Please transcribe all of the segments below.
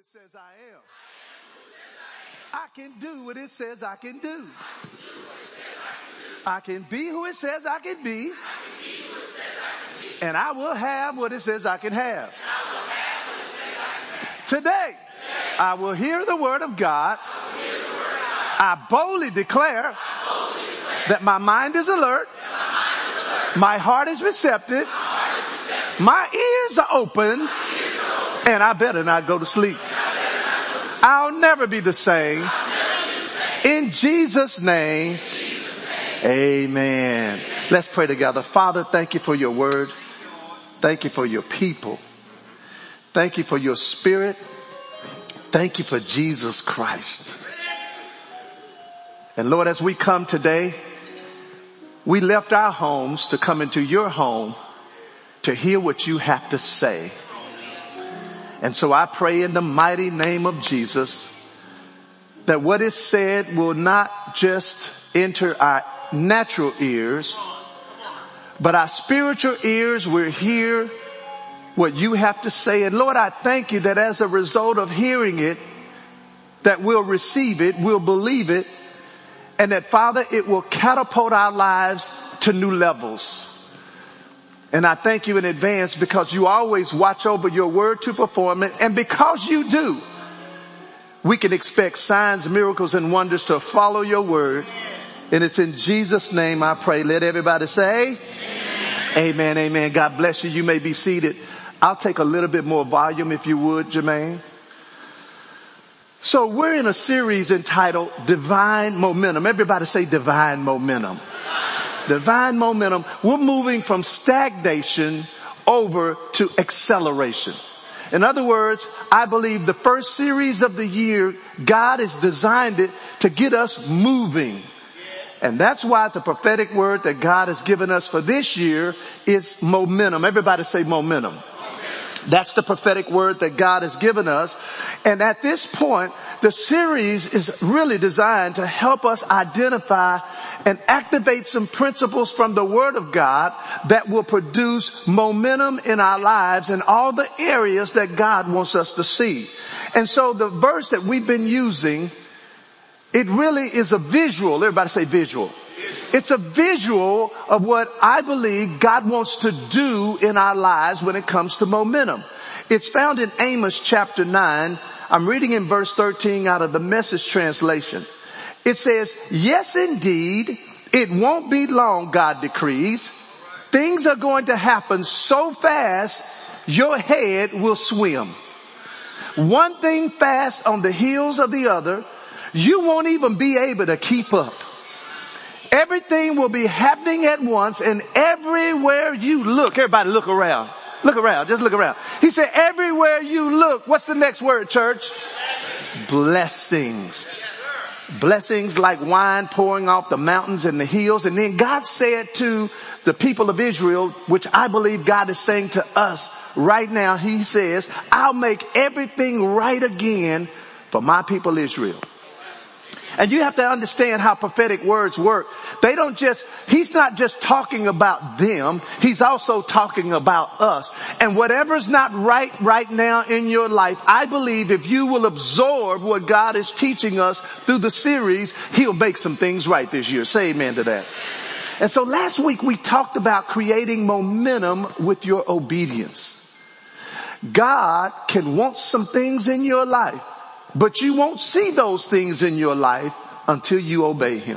it says I am. I can do what it says I can do. I can be who it says I can be. And I will have what it says I can have. Today, I will hear the word of God. I boldly declare that my mind is alert. My heart is receptive. My ears are open. And I better not go to sleep. I'll never be the same. In Jesus' name, amen. Let's pray together. Father, thank you for your word. Thank you for your people. Thank you for your spirit. Thank you for Jesus Christ. And Lord, as we come today, we left our homes to come into your home to hear what you have to say. And so I pray in the mighty name of Jesus that what is said will not just enter our natural ears, but our spiritual ears will hear what you have to say. And Lord, I thank you that as a result of hearing it, that we'll receive it, we'll believe it, and that, Father, it will catapult our lives to new levels. And I thank you in advance because you always watch over your word to perform it. And because you do, we can expect signs, miracles, and wonders to follow your word. And it's in Jesus' name I pray. Let everybody say, amen, amen. God bless you. You may be seated. I'll take a little bit more volume if you would, Jermaine. So we're in a series entitled Divine Momentum. Everybody say divine momentum. Divine momentum. We're moving from stagnation over to acceleration. In other words, I believe the first series of the year, God has designed it to get us moving. And that's why the prophetic word that God has given us for this year is momentum. Everybody say momentum. That's the prophetic word that God has given us. And at this point, the series is really designed to help us identify and activate some principles from the Word of God that will produce momentum in our lives in all the areas that God wants us to see. And so the verse that we've been using, it really is a visual. Everybody say visual. It's a visual of what I believe God wants to do in our lives when it comes to momentum. It's found in Amos chapter 9. I'm reading in verse 13 out of the Message translation. It says, yes, indeed, it won't be long, God decrees. Things are going to happen so fast, your head will swim. One thing fast on the heels of the other, you won't even be able to keep up. Everything will be happening at once, and everywhere you look, everybody look around. Look around, just look around. He said, everywhere you look, what's the next word, church? Blessings. Blessings like wine pouring off the mountains and the hills. And then God said to the people of Israel, which I believe God is saying to us right now, he says, I'll make everything right again for my people Israel. And you have to understand how prophetic words work. He's not just talking about them. He's also talking about us. And whatever's not right now in your life, I believe if you will absorb what God is teaching us through the series, he'll make some things right this year. Say amen to that. And so last week we talked about creating momentum with your obedience. God can want some things in your life, but you won't see those things in your life until you obey him.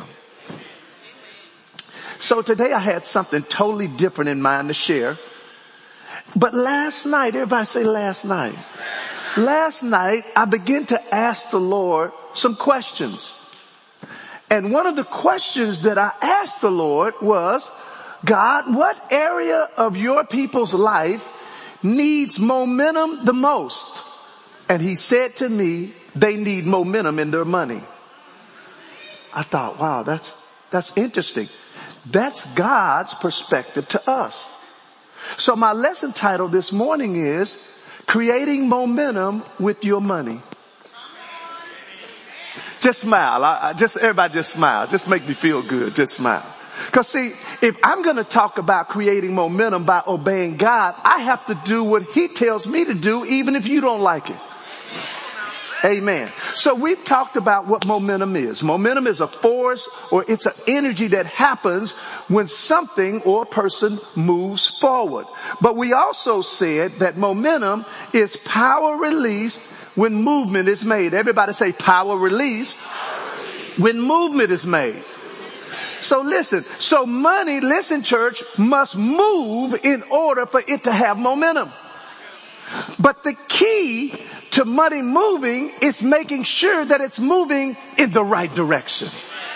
So today I had something totally different in mind to share. But last night, everybody say last night. Last night I began to ask the Lord some questions. And one of the questions that I asked the Lord was, God, what area of your people's life needs momentum the most? And he said to me, they need momentum in their money. I thought, wow, that's interesting. That's God's perspective to us. So my lesson title this morning is Creating Momentum with Your Money. Just smile. Everybody just smile. Just make me feel good. Just smile. Because see, if I'm going to talk about creating momentum by obeying God, I have to do what he tells me to do even if you don't like it. Amen. So we've talked about what momentum is. Momentum is a force, or it's an energy that happens when something or a person moves forward. But we also said that momentum is power released when movement is made. Everybody say power released when movement is made. So listen, money, listen church, must move in order for it to have momentum. But the key to money moving is making sure that it's moving in the right direction.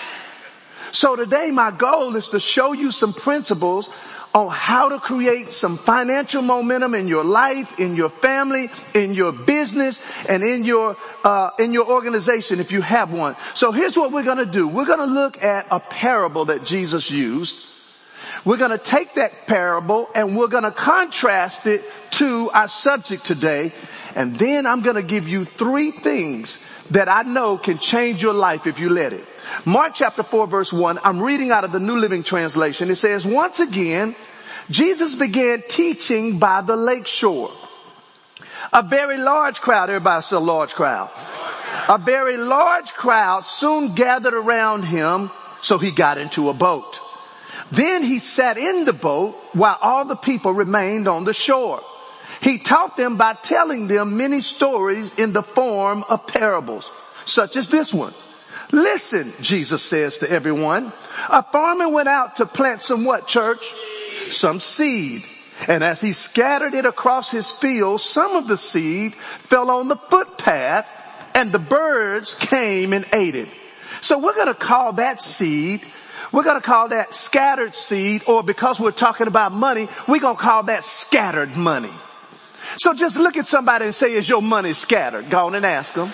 So today my goal is to show you some principles on how to create some financial momentum in your life, in your family, in your business, and in your organization if you have one. So here's what we're going to do. We're going to look at a parable that Jesus used. We're going to take that parable and we're going to contrast it to our subject today. And then I'm going to give you 3 things that I know can change your life if you let it. Mark chapter 4 verse 1, I'm reading out of the New Living Translation. It says, once again, Jesus began teaching by the lake shore. A very large crowd, everybody say a large crowd. A very large crowd soon gathered around him, so he got into a boat. Then he sat in the boat while all the people remained on the shore. He taught them by telling them many stories in the form of parables, such as this one. Listen, Jesus says to everyone, a farmer went out to plant some what, church? Some seed. And as he scattered it across his field, some of the seed fell on the footpath and the birds came and ate it. So we're going to call that seed, we're going to call that scattered seed, or because we're talking about money, we're going to call that scattered money. So just look at somebody and say, is your money scattered? Go on and ask them.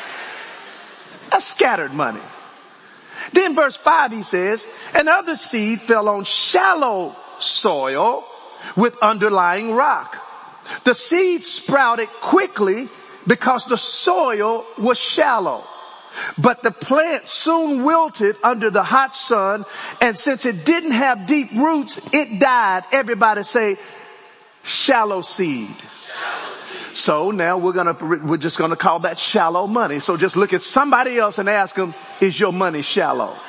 That's scattered money. Then verse 5 he says, another seed fell on shallow soil with underlying rock. The seed sprouted quickly because the soil was shallow. But the plant soon wilted under the hot sun, and since it didn't have deep roots, it died. Everybody say, shallow seed. So now we're just gonna call that shallow money. So just look at somebody else and ask them, is your money shallow?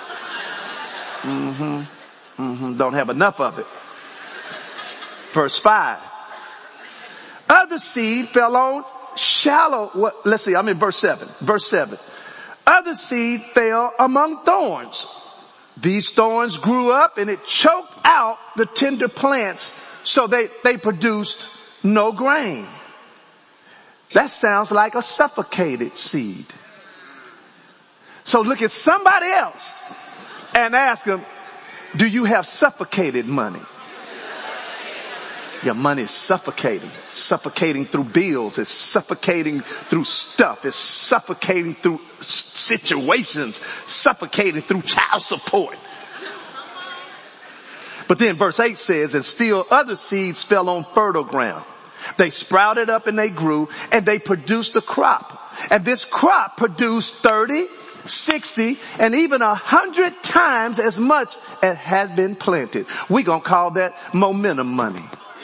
Don't have enough of it. Verse 5. Other seed fell on shallow, I'm in verse 7. Verse 7. Other seed fell among thorns. These thorns grew up and it choked out the tender plants, so they produced no grain. That sounds like a suffocated seed. So look at somebody else and ask them, do you have suffocated money? Your money is suffocating through bills. It's suffocating through stuff. It's suffocating through situations, suffocating through child support. But then verse 8 says, and still other seeds fell on fertile ground. They sprouted up and they grew and they produced a crop. And this crop produced 30, 60, and even 100 times as much as has been planted. We're going to call that momentum money.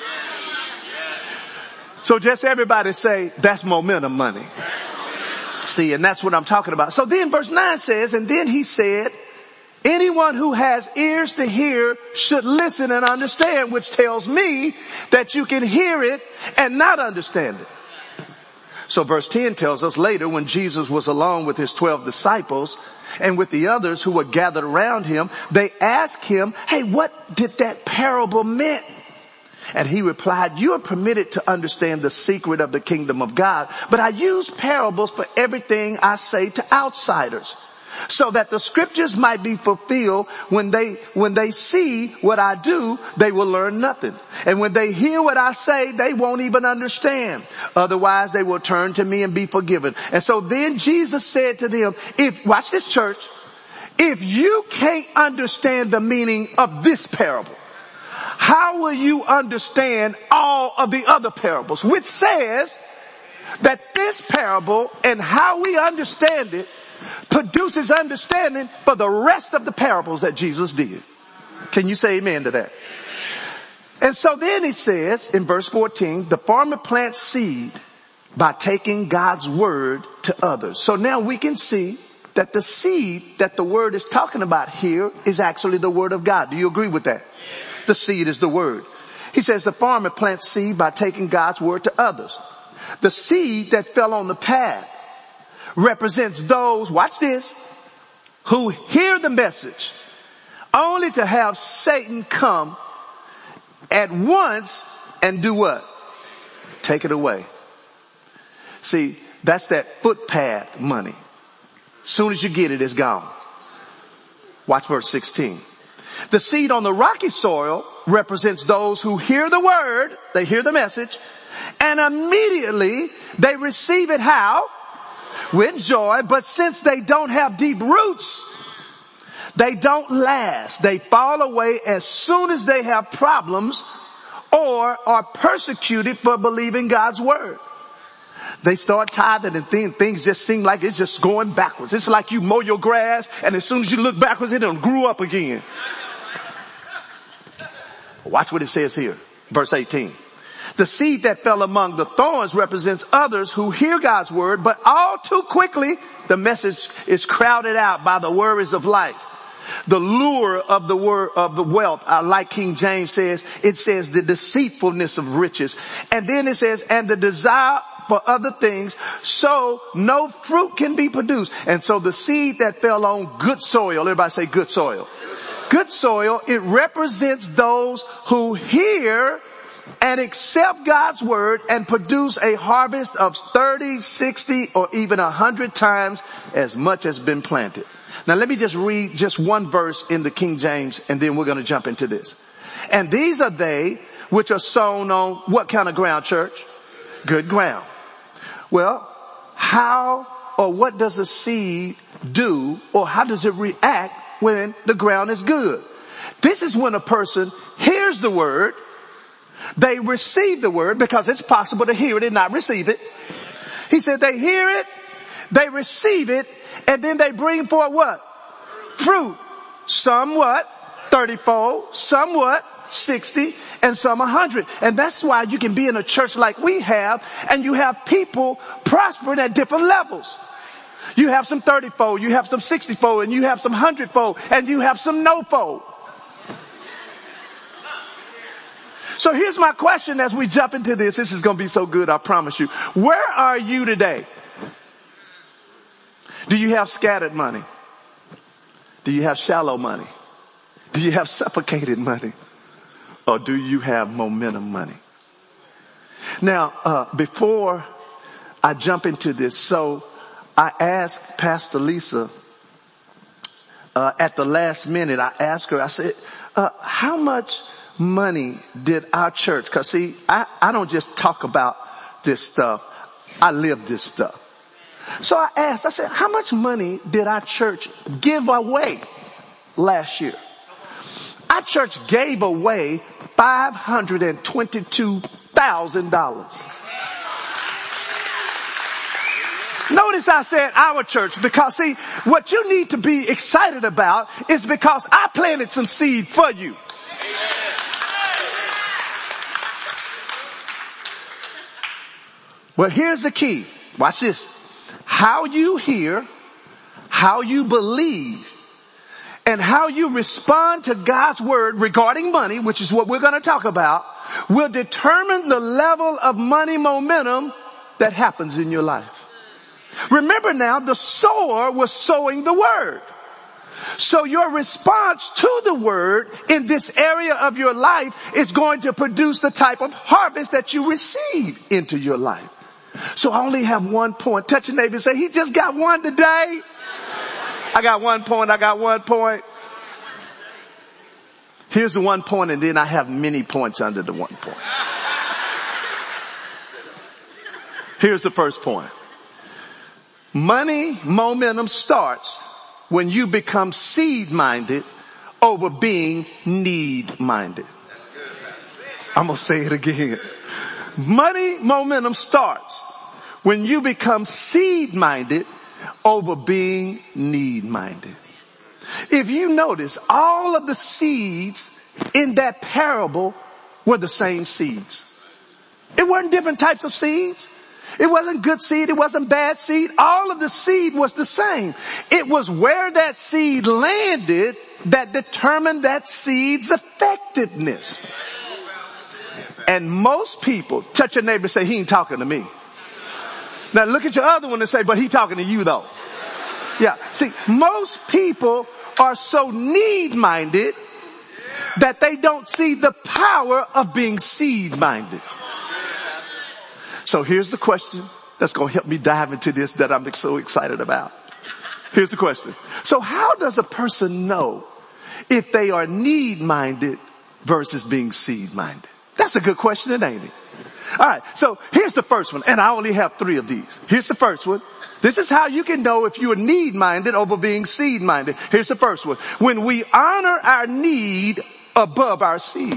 So just everybody say, that's momentum money. See, and that's what I'm talking about. So then verse 9 says, and then he said, anyone who has ears to hear should listen and understand, which tells me that you can hear it and not understand it. So verse 10 tells us later, when Jesus was alone with his 12 disciples and with the others who were gathered around him, they asked him, hey, what did that parable mean? And he replied, you are permitted to understand the secret of the kingdom of God, but I use parables for everything I say to outsiders, so that the scriptures might be fulfilled. When they see what I do, they will learn nothing. And when they hear what I say, they won't even understand. Otherwise, they will turn to me and be forgiven. And so then Jesus said to them, watch this, church, if you can't understand the meaning of this parable, how will you understand all of the other parables? Which says that this parable and how we understand it produces understanding for the rest of the parables that Jesus did. Can you say amen to that? And so then he says in verse 14, the farmer plants seed, by taking God's word to others. So now we can see that the seed that the word is talking about here is actually the word of God. Do you agree with that? The seed is the word. He says the farmer plants seed by taking God's word to others. The seed that fell on the path represents those, watch this, who hear the message only to have Satan come at once and do what? Take it away. See, that's that footpath money. Soon as you get it, it's gone. Watch verse 16. The seed on the rocky soil represents those who hear the word, they hear the message, and immediately they receive it how? With joy. But since they don't have deep roots, they don't last. They fall away as soon as they have problems or are persecuted for believing God's word. They start tithing and things just seem like it's just going backwards. It's like you mow your grass and as soon as you look backwards, it done grew up again. Watch what it says here. Verse 18. The seed that fell among the thorns represents others who hear God's word, but all too quickly the message is crowded out by the worries of life. The lure of the word of the wealth, like King James says, it says the deceitfulness of riches. And then it says, and the desire for other things, so no fruit can be produced. And so the seed that fell on good soil, everybody say good soil. Good soil, it represents those who hear and accept God's word and produce a harvest of 30, 60, or even 100 times as much as been planted. Now let me just read just one verse in the King James and then we're going to jump into this. And these are they which are sown on what kind of ground, church? Good ground. Well, how or what does a seed do or how does it react when the ground is good? This is when a person hears the word, they receive the word because it's possible to hear it and not receive it. He said they hear it, they receive it, and then they bring forth what? Fruit. Some what? 30-fold, some what? 60, and some 100. And that's why you can be in a church like we have, and you have people prospering at different levels. You have some 30-fold, you have some 60-fold, and you have some 100-fold, and you have some no-fold. So here's my question as we jump into this. This is going to be so good, I promise you. Where are you today? Do you have scattered money? Do you have shallow money? Do you have suffocated money? Or do you have momentum money? Now, before I jump into this, so I asked Pastor Lisa, at the last minute, I asked her, I said, how much money did our church, cause see, I don't just talk about this stuff, I live this stuff. So I asked, I said, how much money did our church give away last year? Our church gave away $522,000. Notice I said our church because see, what you need to be excited about is because I planted some seed for you. Well, here's the key. Watch this. How you hear, how you believe, and how you respond to God's word regarding money, which is what we're going to talk about, will determine the level of money momentum that happens in your life. Remember now, the sower was sowing the word. So your response to the word in this area of your life is going to produce the type of harvest that you receive into your life. So I only have 1 point. Touch your neighbor and say, he just got one today. I got 1 point. I got 1 point. Here's the 1 point, and then I have many points under the 1 point. Here's the first point. Money momentum starts when you become seed-minded over being need-minded. I'm going to say it again. Money momentum starts when you become seed-minded over being need-minded. If you notice, all of the seeds in that parable were the same seeds. It weren't different types of seeds. It wasn't good seed. It wasn't bad seed. All of the seed was the same. It was where that seed landed that determined that seed's effectiveness. And most people touch your neighbor and say, he ain't talking to me. Now look at your other one and say, but he talking to you though. Yeah. See, most people are so need-minded that they don't see the power of being seed-minded. So here's the question that's going to help me dive into this that I'm so excited about. Here's the question. So how does a person know if they are need-minded versus being seed-minded? That's a good question, ain't it? All right. So here's the first one. And I only have 3 of these. Here's the first one. This is how you can know if you are need-minded over being seed-minded. Here's the first one. When we honor our need above our seed.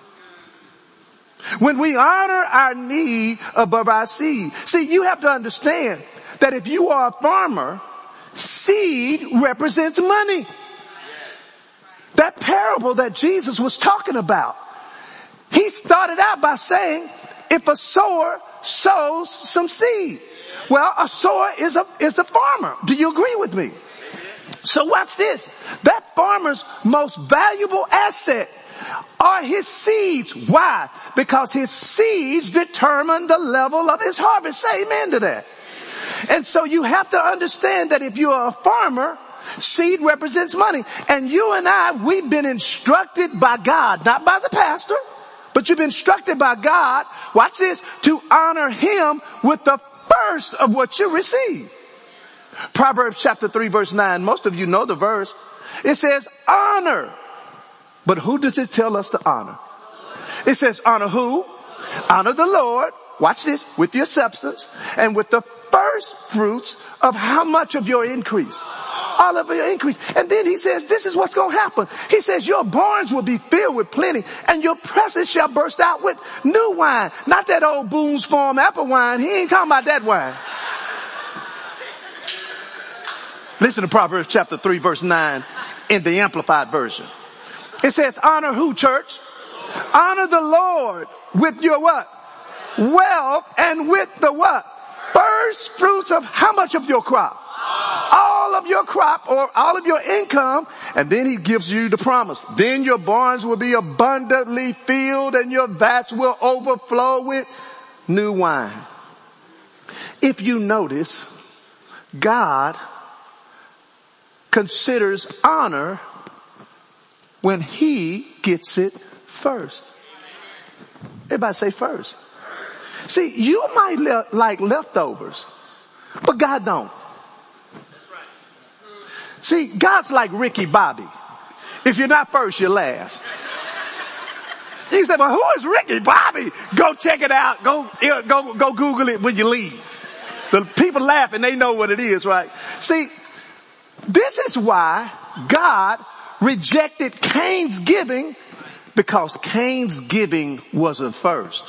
When we honor our need above our seed. See, you have to understand that if you are a farmer, seed represents money. That parable that Jesus was talking about, he started out by saying, if a sower sows some seed. Well, a sower is a farmer. Do you agree with me? So watch this. That farmer's most valuable asset are his seeds. Why? Because his seeds determine the level of his harvest. Say amen to that. And so you have to understand that if you are a farmer, seed represents money. And you and I, we've been instructed by God, not by the pastor, but you've been instructed by God, watch this, to honor him with the first of what you receive. Proverbs chapter 3 verse 9, most of you know the verse. It says honor. But who does it tell us to honor? It says honor who? Honor the Lord. Watch this, with your substance and with the first fruits of how much of your increase? All of your increase. And then he says, this is what's going to happen. He says, your barns will be filled with plenty and your presses shall burst out with new wine. Not that old Boone's Farm apple wine. He ain't talking about that wine. Listen to Proverbs chapter 3 verse 9 in the Amplified version. It says, honor who, church? Honor the Lord with your what? Wealth and with the what? First fruits of how much of your crop? All of your crop or all of your income. And then he gives you the promise. Then your barns will be abundantly filled and your vats will overflow with new wine. If you notice, God considers honor when he gets it first. Everybody say first. See, you might like leftovers, but God don't. See, God's like Ricky Bobby. If you're not first, you're last. You say, well, who is Ricky Bobby? Go check it out. Go Google it when you leave. The people laughing, they know what it is, right? See, this is why God rejected Cain's giving, because Cain's giving wasn't first.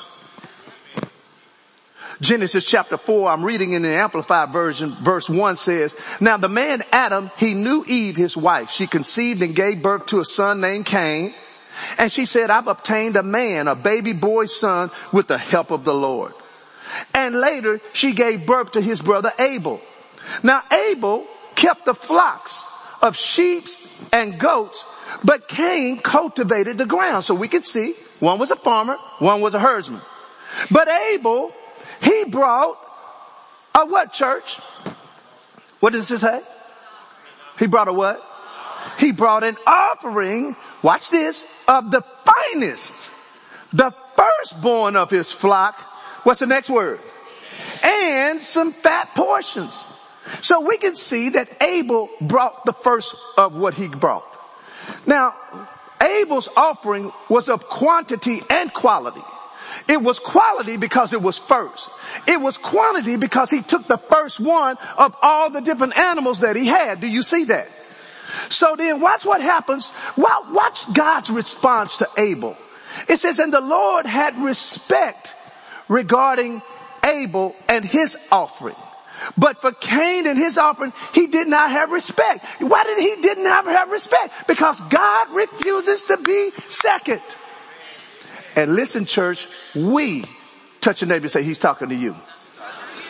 Genesis chapter 4, I'm reading in the Amplified version, verse 1 says, now the man Adam, he knew Eve, his wife. She conceived and gave birth to a son named Cain. And she said, I've obtained a man, a baby boy son, with the help of the Lord. And later she gave birth to his brother Abel. Now Abel kept the flocks of sheep and goats, but Cain cultivated the ground. So we could see one was a farmer, one was a herdsman. But Abel, he brought a what, church? What does it say? He brought a what? He brought an offering, watch this, of the finest, the firstborn of his flock. What's the next word? And some fat portions. So we can see that Abel brought the first of what he brought. Now, Abel's offering was of quantity and quality. It was quality because it was first. It was quantity because he took the first one of all the different animals that he had. Do you see that? So then watch what happens. Watch God's response to Abel. It says, and the Lord had respect regarding Abel and his offering. But for Cain and his offering, he did not have respect. Why did he didn't have respect? Because God refuses to be second. And listen, church, touch your neighbor and say, he's talking to you.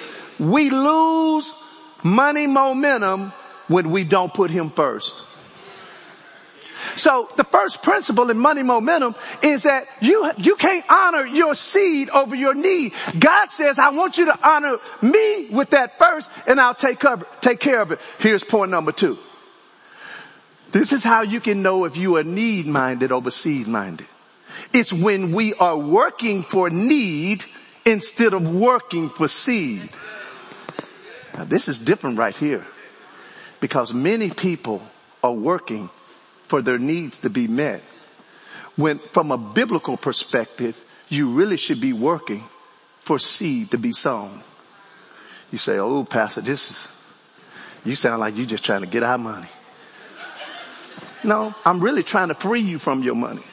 We lose money momentum when we don't put him first. So the first principle in money momentum is that you can't honor your seed over your need. God says, I want you to honor me with that first, and I'll take care of it. Here's point number 2. This is how you can know if you are need-minded over seed-minded. It's when we are working for need instead of working for seed. Now this is different right here, because many people are working for their needs to be met. When from a biblical perspective, you really should be working for seed to be sown. You say, oh, Pastor, you sound like you're just trying to get our money. No, I'm really trying to free you from your money.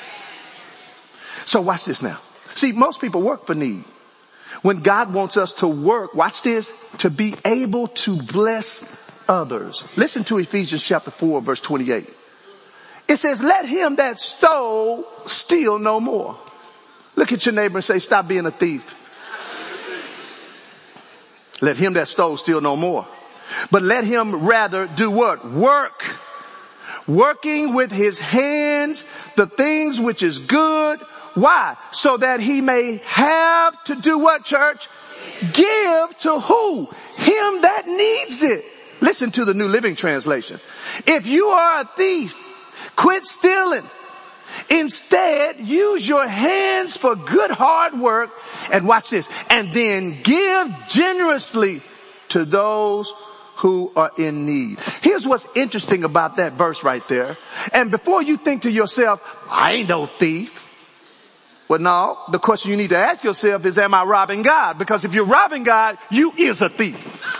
So watch this now. See, most people work for need. When God wants us to work, watch this, to be able to bless others. Listen to Ephesians chapter 4, verse 28. It says, let him that stole steal no more. Look at your neighbor and say, stop being a thief. Let him that stole steal no more. But let him rather do what? Work. Working with his hands the things which is good. Why? So that he may have to do what, church? Give to who? Him that needs it. Listen to the New Living Translation. If you are a thief, quit stealing. Instead, use your hands for good hard work, and watch this, and then give generously to those who are in need. Here's what's interesting about that verse right there. And before you think to yourself, I ain't no thief. Well, no, the question you need to ask yourself is, am I robbing God? Because if you're robbing God, you is a thief.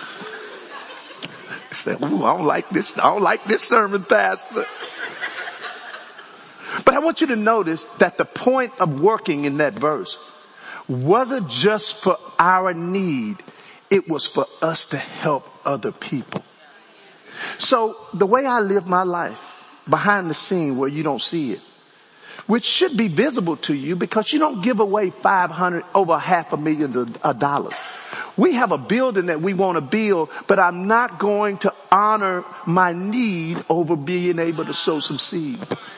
Say, ooh, I don't like this sermon, Pastor. But I want you to notice that the point of working in that verse wasn't just for our need. It was for us to help other people. So the way I live my life behind the scene where you don't see it, which should be visible to you because you don't give away over $500,000. We have a building that we want to build, but I'm not going to honor my need over being able to sow some seed.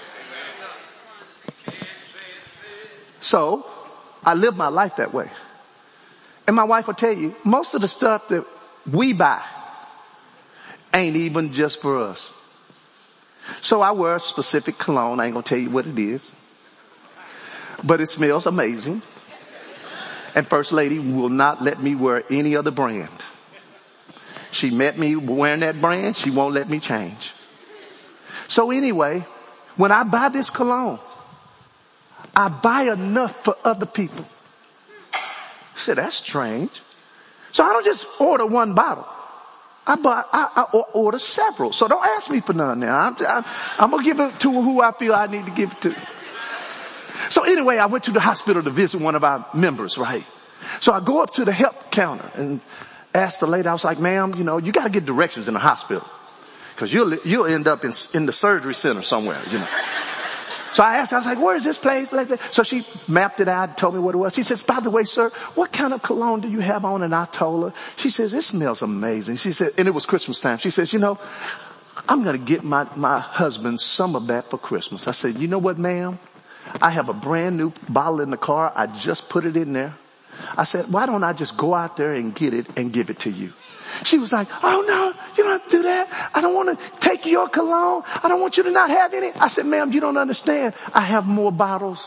So I live my life that way. And my wife will tell you, most of the stuff that we buy ain't even just for us. So I wear a specific cologne. I ain't going to tell you what it is, but it smells amazing. And First Lady will not let me wear any other brand. She met me wearing that brand. She won't let me change. So anyway, when I buy this cologne, I buy enough for other people. I said, that's strange. So I don't just order one bottle. I order several. So don't ask me for none now. I'm going to give it to who I feel I need to give it to. So anyway, I went to the hospital to visit one of our members, right? So I go up to the help counter and ask the lady, I was like, ma'am, you got to get directions in the hospital because you'll end up in the surgery center somewhere, So I asked her, I was like, where is this place? So she mapped it out and told me what it was. She says, by the way, sir, what kind of cologne do you have on? And I told her. She says, it smells amazing. She said, and it was Christmas time. She says, I'm going to get my husband some of that for Christmas. I said, you know what, ma'am? I have a brand new bottle in the car. I just put it in there. I said, why don't I just go out there and get it and give it to you? She was like, oh no, you don't have to do that. I don't want to take your cologne. I don't want you to not have any. I said, ma'am, you don't understand. I have more bottles.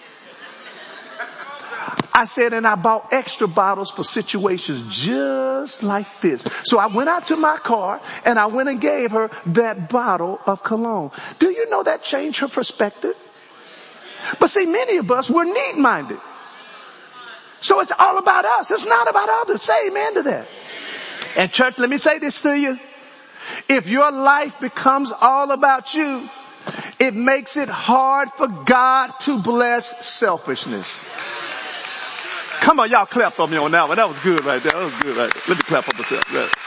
I said, and I bought extra bottles for situations just like this. So I went out to my car and I went and gave her that bottle of cologne. Do you know that changed her perspective? But see, many of us, we're need-minded. So it's all about us. It's not about others. Say amen to that. And church, let me say this to you. If your life becomes all about you, it makes it hard for God to bless selfishness. Come on, y'all clap for me on that one. That was good right there. That was good right there. Let me clap for myself.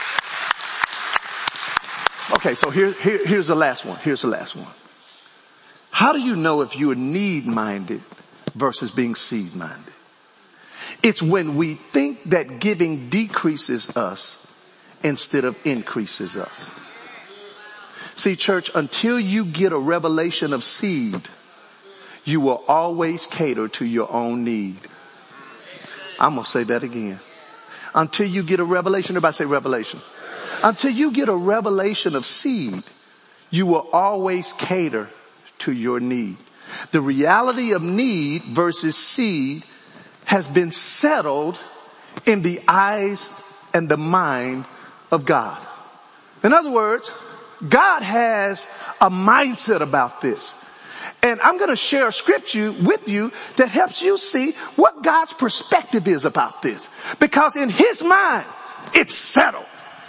Right. Okay, so here's the last one. Here's the last one. How do you know if you are need-minded versus being seed-minded? It's when we think that giving decreases us instead of increases us. See, church, until you get a revelation of seed, you will always cater to your own need. I'm going to say that again. Until you get a revelation, everybody say revelation. Until you get a revelation of seed, you will always cater to your need. The reality of need versus seed has been settled in the eyes and the mind of God. In other words, God has a mindset about this. And I'm going to share a scripture with you that helps you see what God's perspective is about this. Because in his mind, it's settled.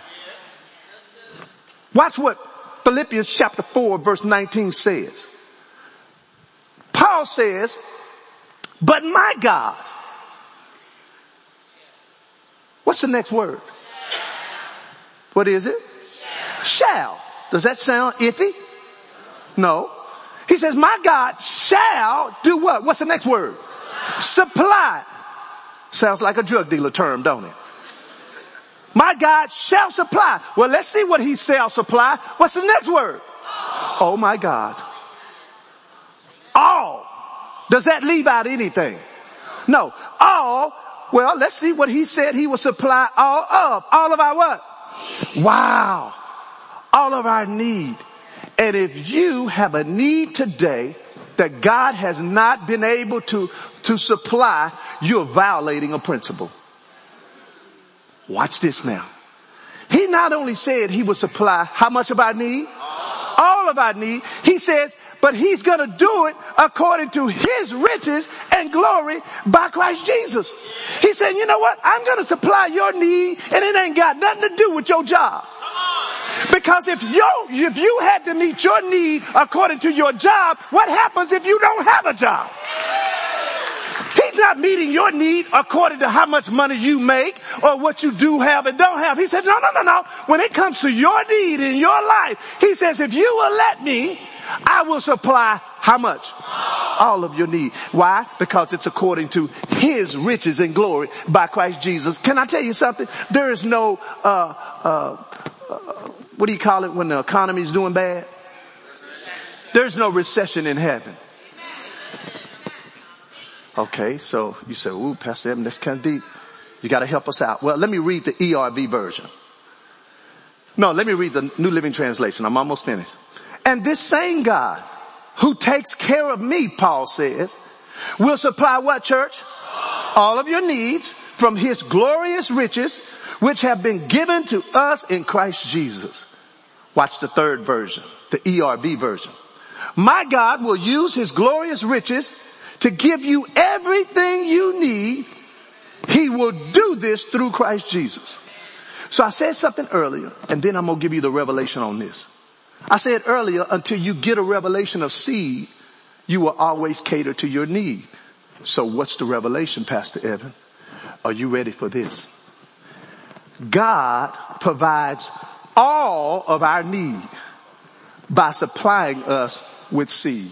Watch what Philippians chapter 4 verse 19 says. Paul says, but my God. What's the next word? What is it? Shall. Does that sound iffy? No. He says, my God shall do what? What's the next word? Supply. Sounds like a drug dealer term, don't it? My God shall supply. Well, let's see what he shall supply. What's the next word? Oh my God. All. Does that leave out anything? No. All. Well, let's see what he said he will supply all of. All of our what? Wow. All of our need. And if you have a need today that God has not been able to supply, you're violating a principle. Watch this now. He not only said he would supply how much of our need? All of our need. He says, but he's going to do it according to his riches and glory by Christ Jesus. He said, you know what? I'm going to supply your need and it ain't got nothing to do with your job. Because if you had to meet your need according to your job, what happens if you don't have a job? He's not meeting your need according to how much money you make or what you do have and don't have. He said, no. When it comes to your need in your life, he says, if you will let me, I will supply how much? All of your need. Why? Because it's according to his riches and glory by Christ Jesus. Can I tell you something? There is no, what do you call it when the economy is doing bad? There's no recession in heaven. Okay, so you say, ooh, Pastor Evan, that's kind of deep. You got to help us out. Well, let me read the ERV version. No, let me read the New Living Translation. I'm almost finished. And this same God who takes care of me, Paul says, will supply what, church? All of your needs from his glorious riches, which have been given to us in Christ Jesus. Watch the third version, the ERV version. My God will use his glorious riches to give you everything you need. He will do this through Christ Jesus. So I said something earlier, and then I'm going to give you the revelation on this. I said earlier, until you get a revelation of seed, you will always cater to your need. So what's the revelation, Pastor Evan? Are you ready for this? God provides all of our need by supplying us with seed.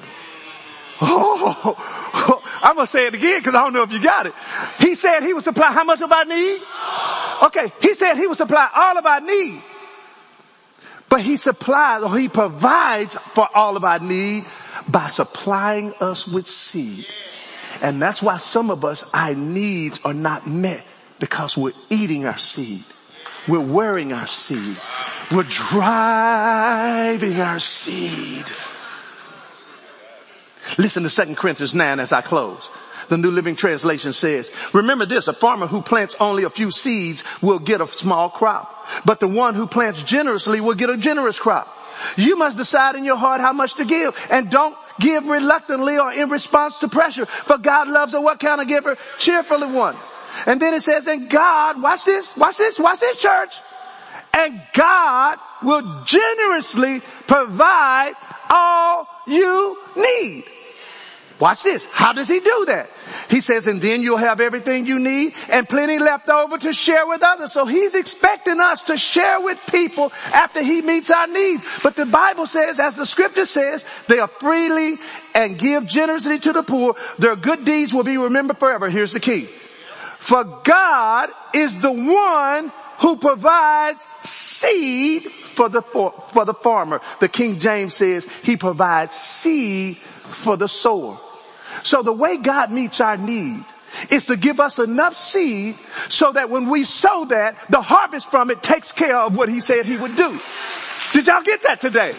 Oh, I'm going to say it again because I don't know if you got it. He said he would supply how much of our need? Okay, he said he would supply all of our need. But he provides for all of our need by supplying us with seed. And that's why some of us, our needs are not met because we're eating our seed. We're wearing our seed. We're driving our seed. Listen to 2 Corinthians 9 as I close. The New Living Translation says, remember this, a farmer who plants only a few seeds will get a small crop, but the one who plants generously will get a generous crop. You must decide in your heart how much to give, and don't give reluctantly or in response to pressure, for God loves a what kind of giver? Cheerfully one. And then it says, and God, watch this, church. And God will generously provide all you need. Watch this. How does he do that? He says, and then you'll have everything you need and plenty left over to share with others. So he's expecting us to share with people after he meets our needs. But the Bible says, as the scripture says, they are freely and give generously to the poor. Their good deeds will be remembered forever. Here's the key. For God is the one who provides seed for the farmer. The King James says he provides seed for the sower. So the way God meets our need is to give us enough seed so that when we sow that, the harvest from it takes care of what he said he would do. Did y'all get that today?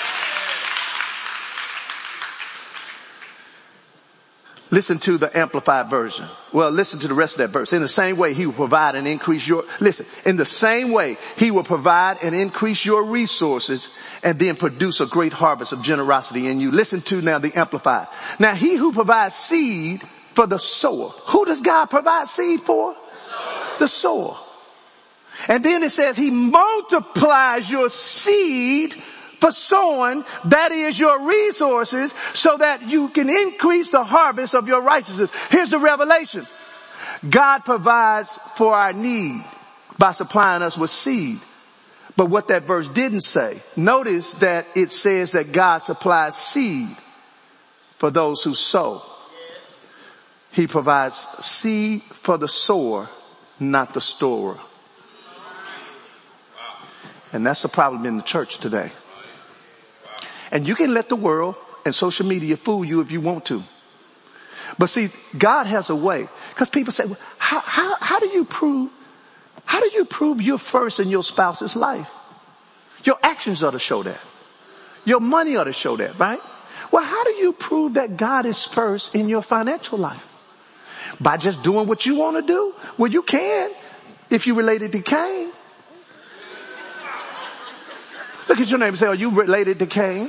Listen to the Amplified version. Well, listen to the rest of that verse. In the same way, he will provide and increase in the same way, he will provide and increase your resources and then produce a great harvest of generosity in you. Listen to now the Amplified. Now, he who provides seed for the sower. Who does God provide seed for? The sower. And then it says he multiplies your seed for sowing, that is your resources, so that you can increase the harvest of your righteousness. Here's the revelation. God provides for our need by supplying us with seed. But what that verse didn't say, notice that it says that God supplies seed for those who sow. He provides seed for the sower, not the storer. And that's the problem in the church today. And you can let the world and social media fool you if you want to. But see, God has a way. Because people say, well, how do you prove you're first in your spouse's life? Your actions ought to show that. Your money ought to show that, right? Well, how do you prove that God is first in your financial life? By just doing what you want to do? Well, you can if you related to Cain. Look at your neighbor and say, are you related to Cain?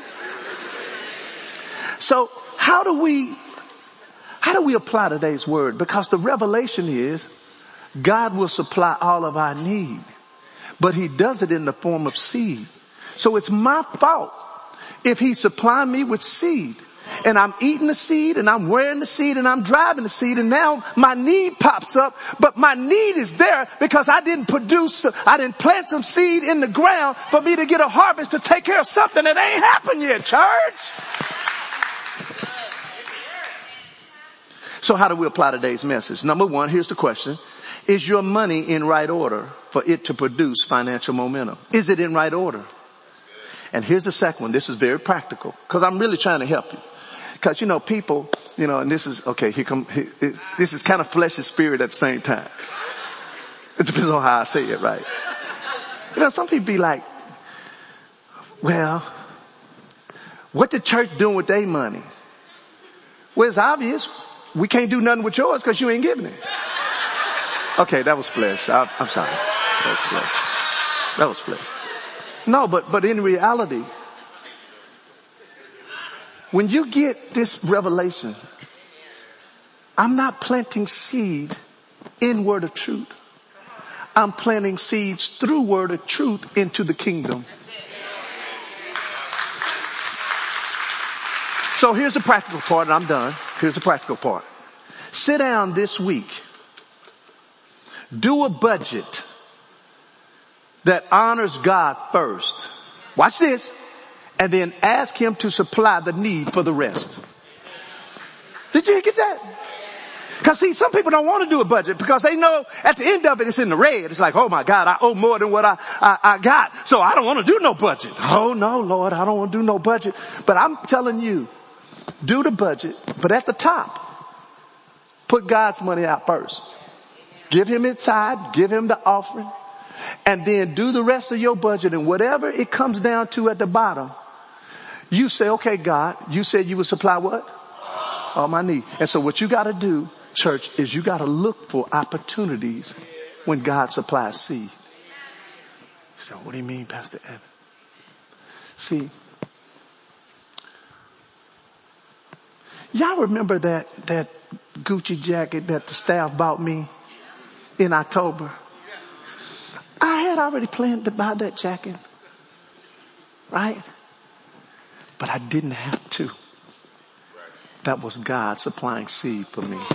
So how do we apply today's word? Because the revelation is God will supply all of our need, but he does it in the form of seed. So it's my fault if he supply me with seed and I'm eating the seed and I'm wearing the seed and I'm driving the seed and now my need pops up, but my need is there because I didn't plant some seed in the ground for me to get a harvest to take care of something that ain't happened yet, church. So how do we apply today's message? Number one, here's the question. Is your money in right order for it to produce financial momentum? Is it in right order? And here's the second one. This is very practical because I'm really trying to help you. Because, people, and this is, okay, this is kind of flesh and spirit at the same time. It depends on how I say it, right? Some people be like, well, what the church doing with their money? Well, it's obvious. We can't do nothing with yours because you ain't giving it. Okay, that was flesh. I'm sorry. That was flesh. No, but in reality, when you get this revelation, I'm not planting seed in word of truth. I'm planting seeds through word of truth into the kingdom. So here's the practical part, and I'm done. Here's the practical part. Sit down this week. Do a budget that honors God first. Watch this. And then ask him to supply the need for the rest. Did you get that? Because see, some people don't want to do a budget because they know at the end of it, it's in the red. It's like, oh my God, I owe more than what I got. So I don't want to do no budget. Oh no, Lord, I don't want to do no budget. But I'm telling you, do the budget, but at the top, put God's money out first. Give him his tithe, give him the offering, and then do the rest of your budget, and whatever it comes down to at the bottom, you say, okay, God, you said you would supply what? All my need. And so what you got to do, church, is you got to look for opportunities when God supplies seed. So what do you mean, Pastor Evan? See, y'all remember that Gucci jacket that the staff bought me in October? I had already planned to buy that jacket, right? But I didn't have to. That was God supplying seed for me.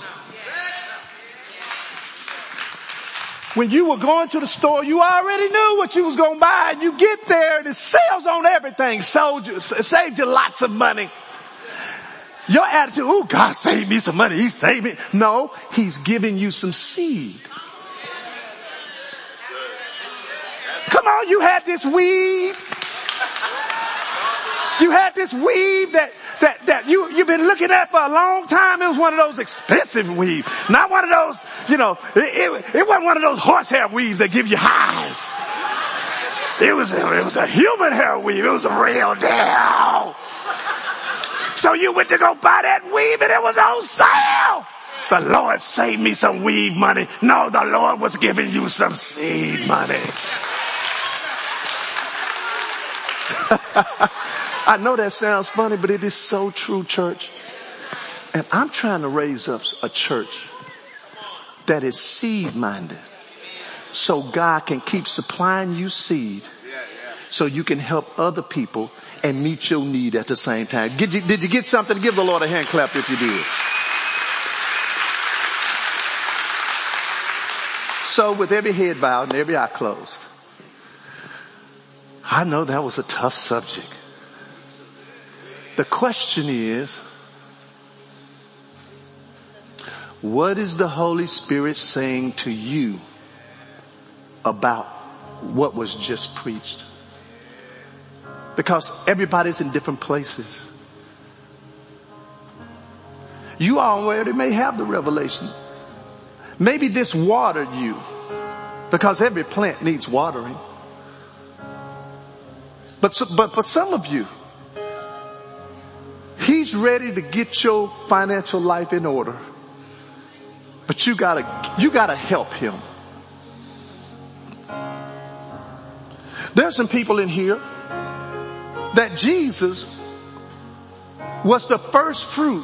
When you were going to the store, you already knew what you was going to buy. And you get there and it sales on everything. Saved you lots of money. Your attitude, oh, God saved me some money. He saved me. No, he's giving you some seed. Come on, you had this weave. You had this weave that you've been looking at for a long time. It was one of those expensive weaves. Not one of those, it wasn't one of those horsehair weaves that give you highs. It was a human hair weave. It was a real deal. So you went to go buy that weave and it was on sale. The Lord saved me some weave money. No, the Lord was giving you some seed money. I know that sounds funny, but it is so true, church. And I'm trying to raise up a church that is seed-minded so God can keep supplying you seed so you can help other people and meet your need at the same time. Did you get something? Give the Lord a hand clap if you did. So with every head bowed and every eye closed, I know that was a tough subject. The question is, what is the Holy Spirit saying to you about what was just preached? Because everybody's in different places. You already may have the revelation. Maybe this watered you because every plant needs watering. But for some of you, he's ready to get your financial life in order. But you gotta help him. There's some people in here that Jesus was the first fruit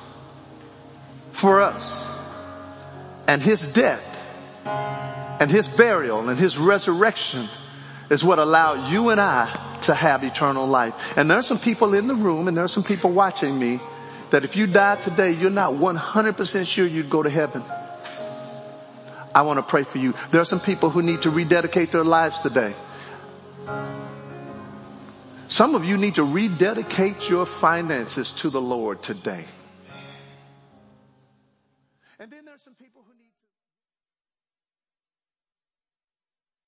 for us. And his death and his burial and his resurrection is what allowed you and I to have eternal life. And there's some people in the room and there's some people watching me that if you died today, you're not 100% sure you'd go to heaven. I want to pray for you. There are some people who need to rededicate their lives today. Some of you need to rededicate your finances to the Lord today. And then there's some people who need to